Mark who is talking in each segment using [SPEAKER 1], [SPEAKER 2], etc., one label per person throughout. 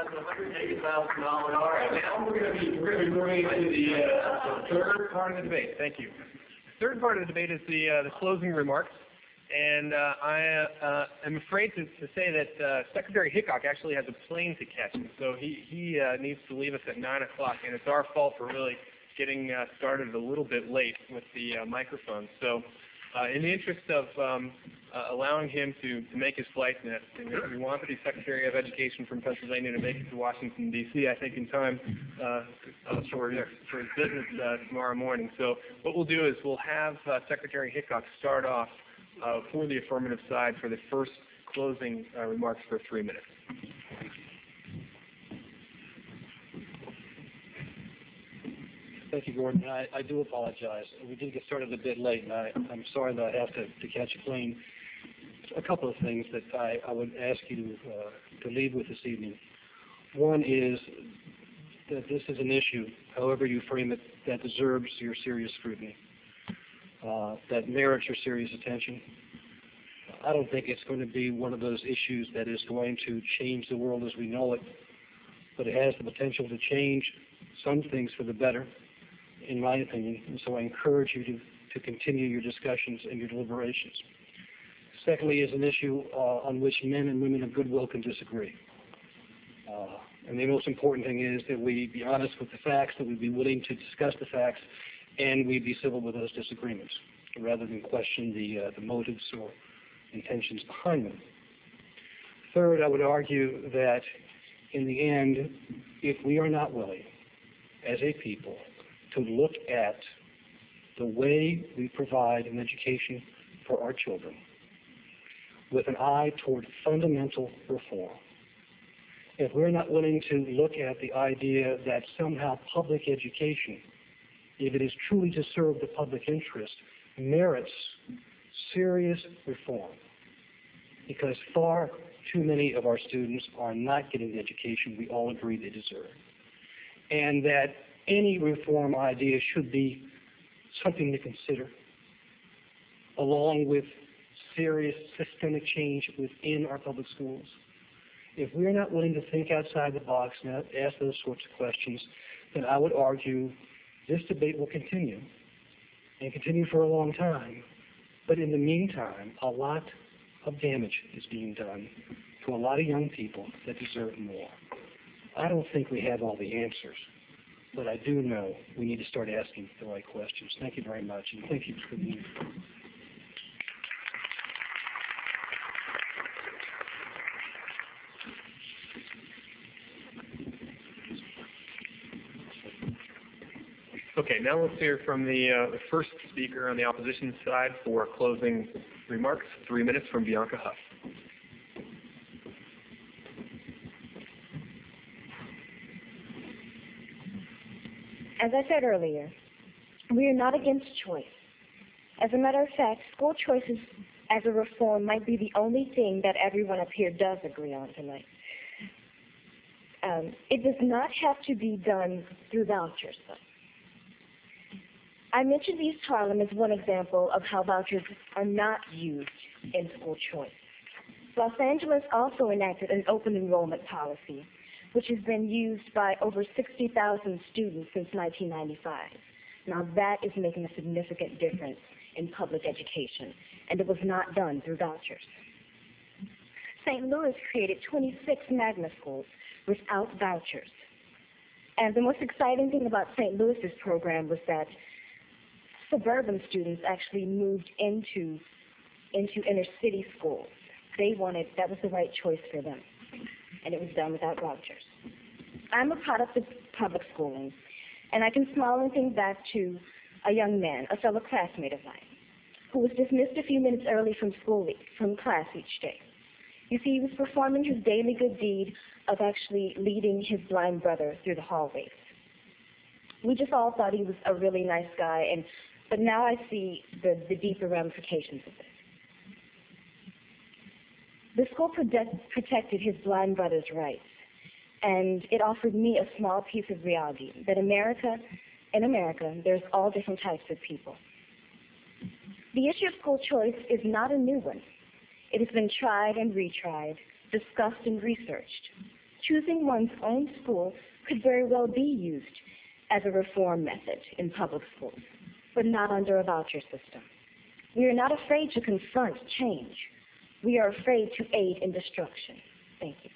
[SPEAKER 1] $180,000. All right, now we're going to be moving to the third part of the debate. Thank you. The third part of the debate is the closing remarks. And I am afraid to say that Secretary Hickok actually has a plane to catch, so he needs to leave us at 9 o'clock, and it's our fault for really getting started a little bit late with the microphone. So in the interest of allowing him to make his flight, and we want the Secretary of Education from Pennsylvania to make it to Washington, D.C., I think in time for his business tomorrow morning. So what we'll do is we'll have Secretary Hickok start off for the affirmative side for the first closing remarks for 3 minutes.
[SPEAKER 2] Thank you, Gordon. I do apologize. We did get started a bit late, and I'm sorry that I have to catch a plane. A couple of things that I would ask you to leave with this evening. One is that this is an issue, however you frame it, that deserves your serious scrutiny, that merits your serious attention. I don't think it's going to be one of those issues that is going to change the world as we know it, but it has the potential to change some things for the better, in my opinion, and so I encourage you to continue your discussions and your deliberations. Secondly, is an issue on which men and women of goodwill can disagree. And the most important thing is that we be honest with the facts, that we be willing to discuss the facts, and we be civil with those disagreements, rather than question the motives or intentions behind them. Third, I would argue that in the end, if we are not willing, as a people, to look at the way we provide an education for our children with an eye toward fundamental reform, if we're not willing to look at the idea that somehow public education, if it is truly to serve the public interest, merits serious reform, because far too many of our students are not getting the education we all agree they deserve, and that any reform idea should be something to consider, along with serious systemic change within our public schools. If we're not willing to think outside the box and ask those sorts of questions, then I would argue this debate will continue, and continue for a long time. But in the meantime, a lot of damage is being done to a lot of young people that deserve more. I don't think we have all the answers, but I do know we need to start asking the right questions. Thank you very much, and thank you for being here.
[SPEAKER 1] Okay, now let's hear from the first speaker on the opposition side for closing remarks. 3 minutes from Bianca Huff.
[SPEAKER 3] As I said earlier, we are not against choice. As a matter of fact, school choices as a reform might be the only thing that everyone up here does agree on tonight. It does not have to be done through vouchers, though. I mentioned East Harlem as one example of how vouchers are not used in school choice. Los Angeles also enacted an open enrollment policy, which has been used by over 60,000 students since 1995. Now that is making a significant difference in public education, and it was not done through vouchers. St. Louis created 26 magna schools without vouchers. And the most exciting thing about St. Louis's program was that suburban students actually moved into inner city schools. That was the right choice for them, and it was done without vouchers. I'm a product of public schooling, and I can smile and think back to a young man, a fellow classmate of mine, who was dismissed a few minutes early from class each day. You see, he was performing his daily good deed of actually leading his blind brother through the hallways. We just all thought he was a really nice guy, but now I see the deeper ramifications of this. The school protected his blind brother's rights, and it offered me a small piece of reality that in America, there's all different types of people. The issue of school choice is not a new one. It has been tried and retried, discussed and researched. choosing one's own school could very well be used as a reform method in public schools, but not under a voucher system. We are not afraid to confront change. We are afraid to aid in destruction. Thank you.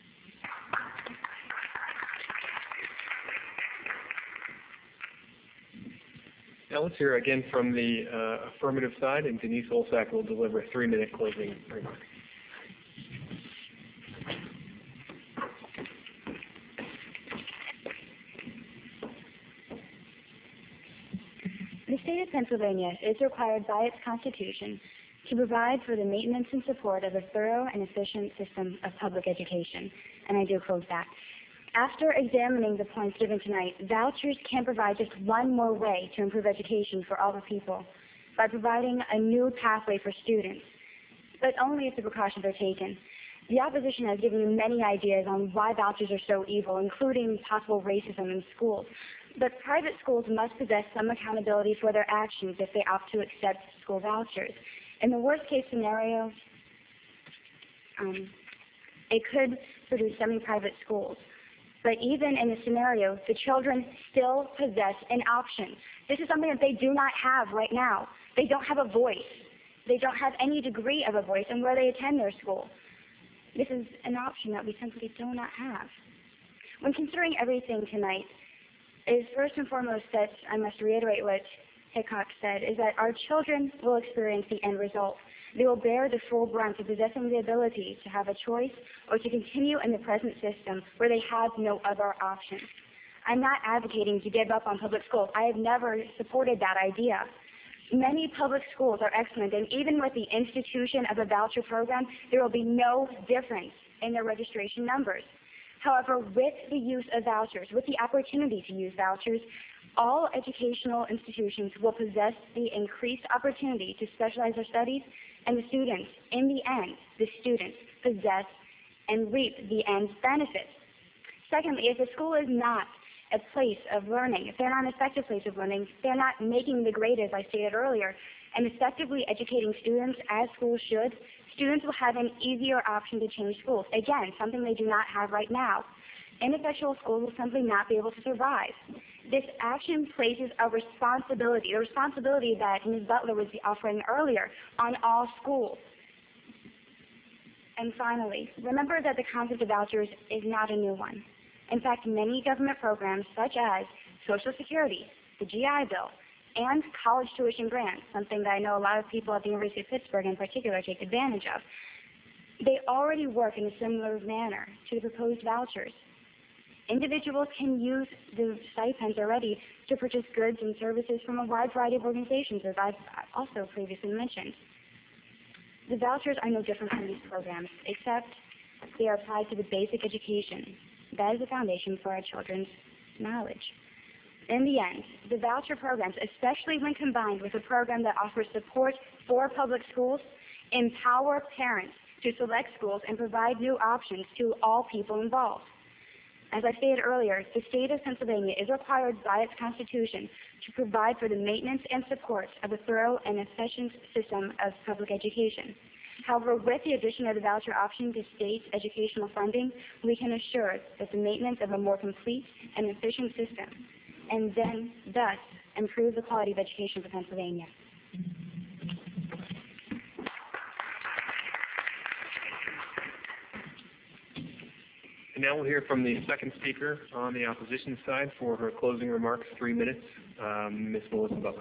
[SPEAKER 1] Now let's hear again from the affirmative side, and Denise Olsack will deliver a 3-minute closing remark.
[SPEAKER 3] The state of Pennsylvania is required by its Constitution to provide for the maintenance and support of a thorough and efficient system of public education. And I do close that. After examining the points given tonight, vouchers can provide just one more way to improve education for all the people by providing a new pathway for students, but only if the precautions are taken. The opposition has given you many ideas on why vouchers are so evil, including possible racism in schools. But private schools must possess some accountability for their actions if they opt to accept school vouchers. In the worst case scenario, it could produce semi-private schools. But even in the scenario, the children still possess an option. This is something that they do not have right now. They don't have a voice. They don't have any degree of a voice in where they attend their school. This is an option that we simply do not have. When considering everything tonight, it is first and foremost that I must reiterate what Hickok said, is that our children will experience the end result. They will bear the full brunt of possessing the ability to have a choice or to continue in the present system where they have no other option. I'm not advocating to give up on public schools. I have never supported that idea. Many public schools are excellent, and even with the institution of a voucher program, there will be no difference in their registration numbers. However, with the use of vouchers, with the opportunity to use vouchers, all educational institutions will possess the increased opportunity to specialize their studies, and the students, in the end, the students possess and reap the end benefits. Secondly, if a school is not a place of learning, if they're not an effective place of learning, they're not making the grade, as I stated earlier, and effectively educating students as schools should, students will have an easier option to change schools. Again, something they do not have right now. Ineffectual schools will simply not be able to survive. This action places a responsibility, the responsibility that Ms. Butler was offering earlier, on all schools. And finally, remember that the concept of vouchers is not a new one. In fact, many government programs such as Social Security, the GI Bill, and college tuition grants, something that I know a lot of people at the University of Pittsburgh in particular take advantage of, they already work in a similar manner to the proposed vouchers. Individuals can use the stipends already to purchase goods and services from a wide variety of organizations, as I've also previously mentioned. The vouchers are no different from these programs, except they are applied to the basic education. That is the foundation for our children's knowledge. In the end, the voucher programs, especially when combined with a program that offers support for public schools, empower parents to select schools and provide new options to all people involved. As I stated earlier, the state of Pennsylvania is required by its Constitution to provide for the maintenance and support of a thorough and efficient system of public education. However, with the addition of the voucher option to state educational funding, we can assure that the maintenance of a more complete and efficient system, and then, thus, improve the quality of education for Pennsylvania.
[SPEAKER 1] And now we'll hear from the second speaker on the opposition side for her closing remarks, 3 minutes, Ms. Melissa Butler.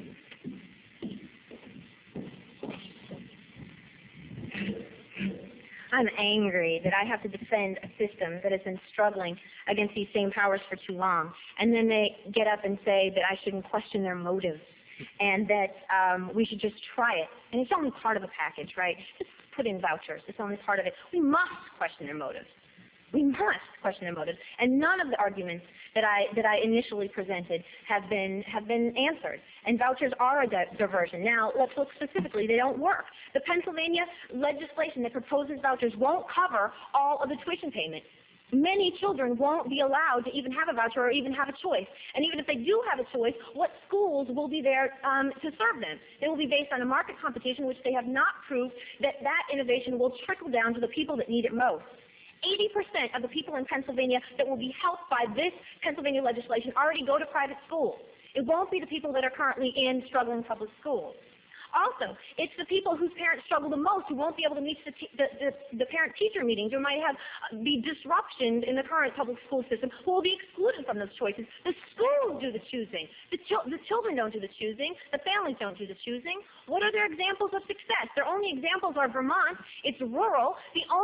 [SPEAKER 4] I'm angry that I have to defend a system that has been struggling against these same powers for too long. And then they get up and say that I shouldn't question their motives and that we should just try it. And it's only part of the package, right? Just put in vouchers. It's only part of it. We must question their motives. We must question their motives. And none of the arguments that I initially presented have been answered. And vouchers are a diversion. Now, let's look specifically. They don't work. The Pennsylvania legislation that proposes vouchers won't cover all of the tuition payment. Many children won't be allowed to even have a voucher or even have a choice. And even if they do have a choice, what schools will be there to serve them? It will be based on a market competition, which they have not proved that innovation will trickle down to the people that need it most. 80% of the people in Pennsylvania that will be helped by this Pennsylvania legislation already go to private schools. It won't be the people that are currently in struggling public schools. Also, it's the people whose parents struggle the most who won't be able to meet the parent-teacher meetings or might be disruptions in the current public school system who will be excluded from those choices. The schools do the choosing. The children don't do the choosing. The families don't do the choosing. What are their examples of success? Their only examples are Vermont. It's rural.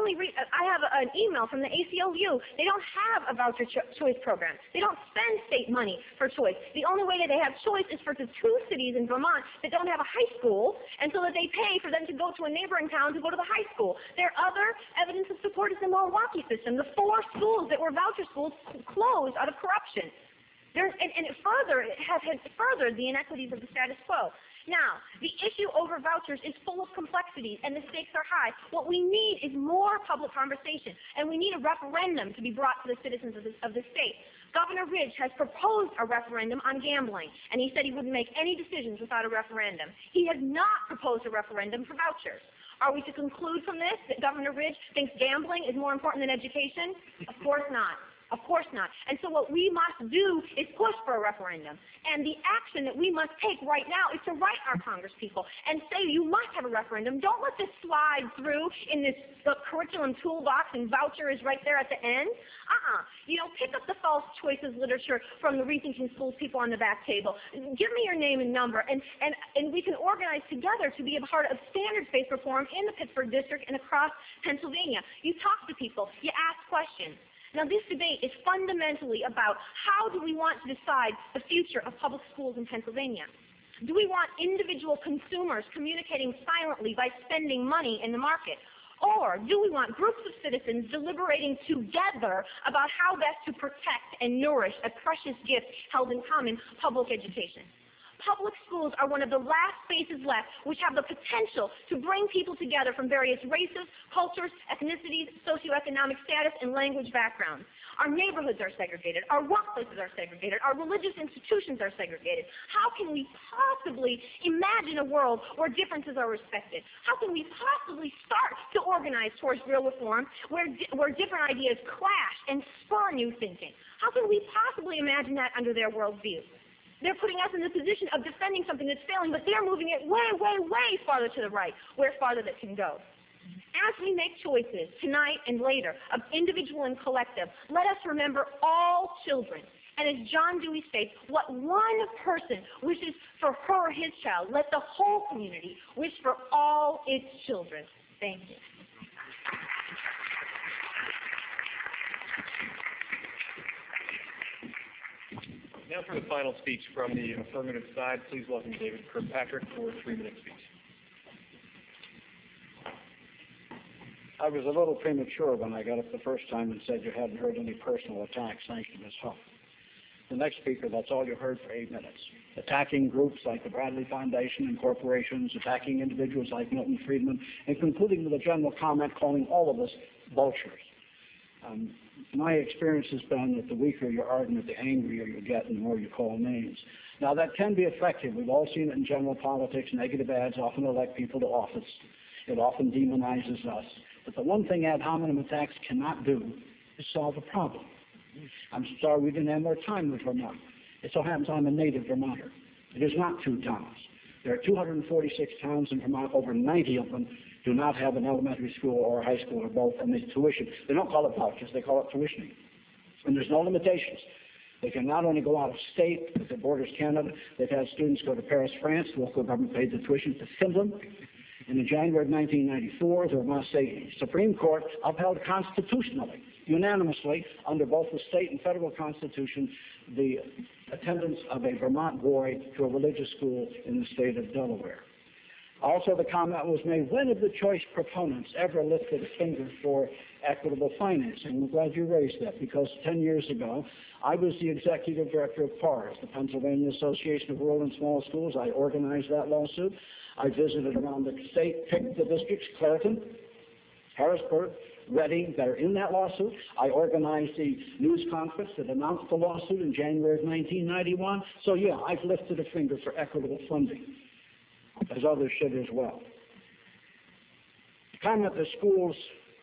[SPEAKER 4] I have an email from the ACLU. They don't have a voucher choice program. They don't spend state money for choice. The only way that they have choice is for the 2 cities in Vermont that don't have a high school, and so that they pay for them to go to a neighboring town to go to the high school. Their other evidence of support is the Milwaukee system. The 4 schools that were voucher schools closed out of corruption. It has furthered the inequities of the status quo. Now, the issue over vouchers is full of complexities, and the stakes are high. What we need is more public conversation, and we need a referendum to be brought to the citizens of the state. Governor Ridge has proposed a referendum on gambling, and he said he wouldn't make any decisions without a referendum. He has not proposed a referendum for vouchers. Are we to conclude from this that Governor Ridge thinks gambling is more important than education? Of course not. Of course not. And so what we must do is push for a referendum. And the action that we must take right now is to write our congresspeople and say you must have a referendum. Don't let this slide through in the curriculum toolbox and voucher is right there at the end. Pick up the false choices literature from the Rethinking Schools people on the back table. Give me your name and number, and we can organize together to be a part of standards-based reform in the Pittsburgh District and across Pennsylvania. You talk to people. You ask questions. Now, this debate is fundamentally about how do we want to decide the future of public schools in Pennsylvania? Do we want individual consumers communicating silently by spending money in the market? Or do we want groups of citizens deliberating together about how best to protect and nourish a precious gift held in common, public education? Public schools are one of the last spaces left which have the potential to bring people together from various races, cultures, ethnicities, socioeconomic status, and language backgrounds. Our neighborhoods are segregated. Our workplaces are segregated. Our religious institutions are segregated. How can we possibly imagine a world where differences are respected? How can we possibly start to organize towards real reform where different ideas clash and spur new thinking? How can we possibly imagine that under their worldview? They're putting us in the position of defending something that's failing, but they're moving it way, way, way farther to the right, where farther that can go. As we make choices tonight and later of individual and collective, let us remember all children. And as John Dewey states, what one person wishes for her or his child, let the whole community wish for all its children. Thank you.
[SPEAKER 1] Now for the final speech from the affirmative side, please welcome David Kirkpatrick for a 3-minute speech.
[SPEAKER 5] I was a little premature when I got up the first time and said you hadn't heard any personal attacks. Thank you, Ms. Huff. The next speaker, that's all you heard for 8 minutes. Attacking groups like the Bradley Foundation and corporations, attacking individuals like Milton Friedman, and concluding with a general comment calling all of us vultures. My experience has been that the weaker your argument, the angrier you get and the more you call names. Now, that can be effective. We've all seen it in general politics. Negative ads often elect people to office. It often demonizes us. But the one thing ad hominem attacks cannot do is solve a problem. I'm sorry we didn't have more time with Vermont. It so happens I'm a native Vermonter. It is not 2 towns. There are 246 towns in Vermont. Over 90 of them do not have an elementary school or a high school or both, and the tuition, they don't call it vouchers, they call it tuitioning. And there's no limitations. They can not only go out of state, if it borders Canada, they've had students go to Paris, France, the local government paid the tuition to Finland. And in January of 1994, the Vermont State Supreme Court upheld constitutionally, unanimously, under both the state and federal constitution, the attendance of a Vermont boy to a religious school in the state of Delaware. Also, the comment was made, when have the choice proponents ever lifted a finger for equitable financing? I'm glad you raised that, because 10 years ago, I was the executive director of PARS, the Pennsylvania Association of Rural and Small Schools. I organized that lawsuit. I visited around the state, picked the districts, Clairton, Harrisburg, Reading, that are in that lawsuit. I organized the news conference that announced the lawsuit in January of 1991. So yeah, I've lifted a finger for equitable funding, as others should as well. The comment that schools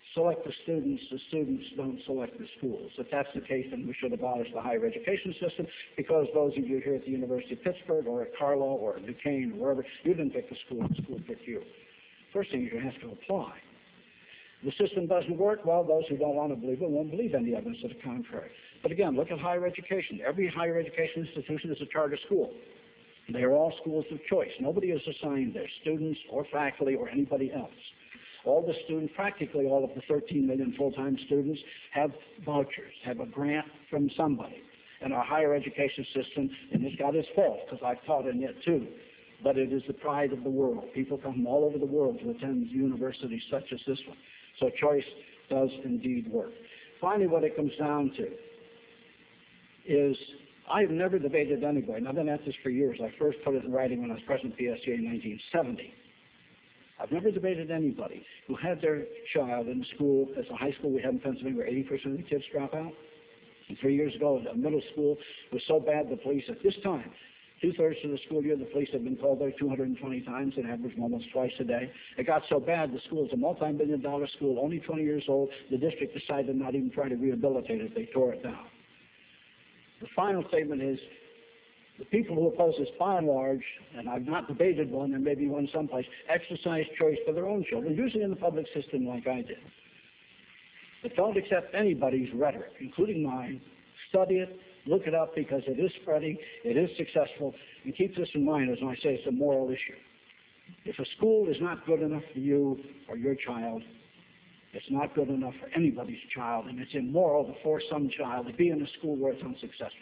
[SPEAKER 5] select the students don't select the schools. If that's the case, then we should abolish the higher education system, because those of you here at the University of Pittsburgh or at Carlow or at Duquesne or wherever, you didn't pick the school picked you. First thing, you have to apply. The system doesn't work, well, those who don't want to believe it won't believe any evidence to the contrary. But again, look at higher education. Every higher education institution is a charter school. They are all schools of choice. Nobody is assigned there, students or faculty or anybody else. All the students, practically all of the 13 million full-time students, have vouchers, have a grant from somebody. And our higher education system, and it's got its faults, because I've taught in it too, but it is the pride of the world. People come from all over the world to attend universities such as this one. So choice does indeed work. Finally, what it comes down to is I've never debated anybody, and I've been at this for years. I first put it in writing when I was president of PSGA in 1970. I've never debated anybody who had their child in school, as a high school we have in Pennsylvania where 80% of the kids drop out. And 3 years ago, the middle school was so bad the police at this time, 2/3 of the school year, the police had been called there 220 times, an average almost twice a day. It got so bad, the school is a multi-million-dollar school, only 20 years old. The district decided not even try to rehabilitate it. They tore it down. The final statement is, the people who oppose this, by and large, and I've not debated one, there may be one someplace, exercise choice for their own children, usually in the public system like I did. But don't accept anybody's rhetoric, including mine. Study it, look it up, because it is spreading, it is successful, and keep this in mind as I say it's a moral issue. If a school is not good enough for you or your child, it's not good enough for anybody's child, and it's immoral to force some child to be in a school where it's unsuccessful.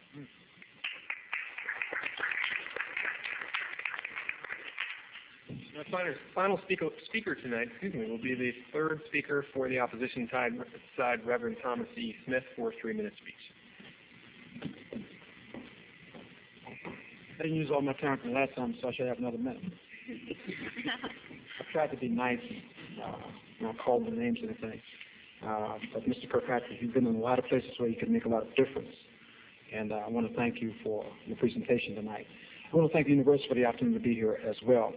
[SPEAKER 1] Our final speaker tonight, will be the third speaker for the opposition side, Reverend Thomas E. Smith, for a 3-minute speech.
[SPEAKER 6] I didn't use all my time from last time, so I should have another minute. I tried to be nice, not call the names or anything. But Mr. Kirkpatrick, you've been in a lot of places where you can make a lot of difference. And I want to thank you for your presentation tonight. I want to thank the university for the opportunity to be here as well.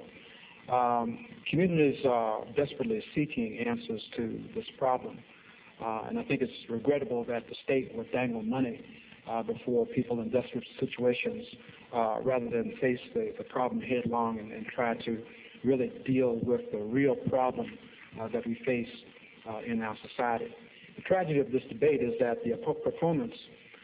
[SPEAKER 6] Communities are desperately seeking answers to this problem. And I think it's regrettable that the state would dangle money before people in desperate situations rather than face the problem headlong and try to really deal with the real problem that we face in our society. The tragedy of this debate is that the proponents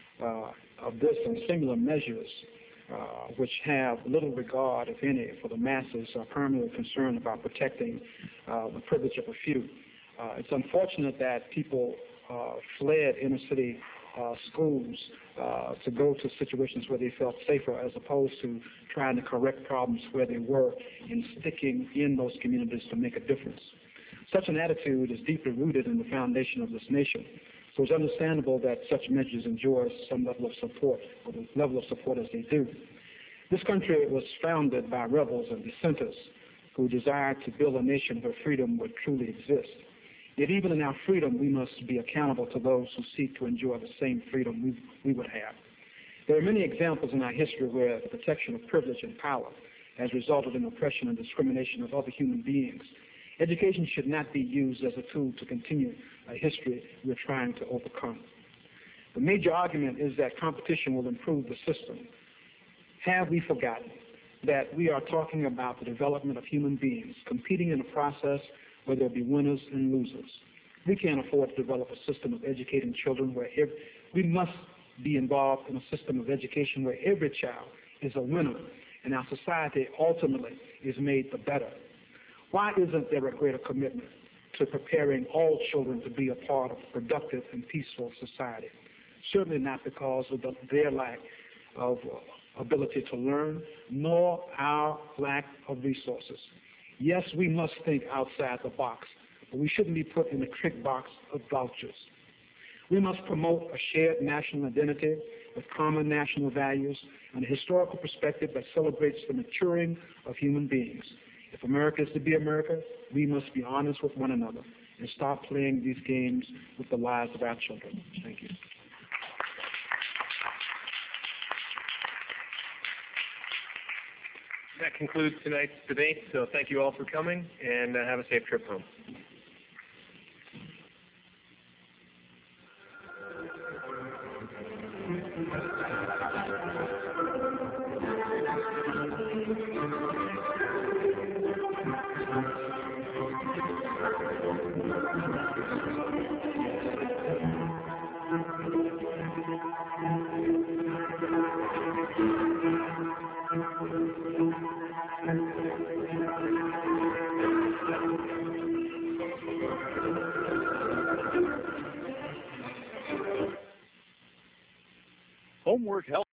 [SPEAKER 6] of this and similar measures which have little regard, if any, for the masses, are primarily concerned about protecting the privilege of a few. It's unfortunate that people fled inner city schools to go to situations where they felt safer, as opposed to trying to correct problems where they were and sticking in those communities to make a difference. Such an attitude is deeply rooted in the foundation of this nation. So it's understandable that such measures enjoy some level of support, or the level of support as they do. This country was founded by rebels and dissenters who desired to build a nation where freedom would truly exist. Yet even in our freedom, we must be accountable to those who seek to enjoy the same freedom we would have. There are many examples in our history where the protection of privilege and power has resulted in oppression and discrimination of other human beings. Education should not be used as a tool to continue a history we're trying to overcome. The major argument is that competition will improve the system. Have we forgotten that we are talking about the development of human beings competing in a process where there'll be winners and losers? We can't afford to develop a system of educating children where we must be involved in a system of education where every child is a winner and our society ultimately is made the better. Why isn't there a greater commitment to preparing all children to be a part of a productive and peaceful society? Certainly not because of their lack of ability to learn, nor our lack of resources. Yes, we must think outside the box, but we shouldn't be put in the trick box of vouchers. We must promote a shared national identity with common national values and a historical perspective that celebrates the maturing of human beings. If America is to be America, we must be honest with one another and stop playing these games with the lives of our children. Thank you.
[SPEAKER 1] That concludes tonight's debate, so thank you all for coming, and have a safe trip home.
[SPEAKER 7] Network Health